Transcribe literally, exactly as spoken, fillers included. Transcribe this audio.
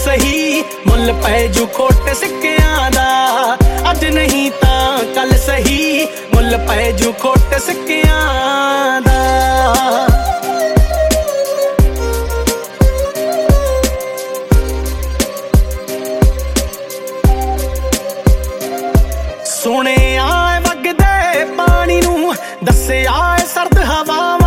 सही मुल पै जू खोट सिक्कियां दा। अज नहीं तां कल सही मुल पै जू खोट सिक्कियां दा। सुने आए वगदे पानी नू दस्से आए सर्द हवा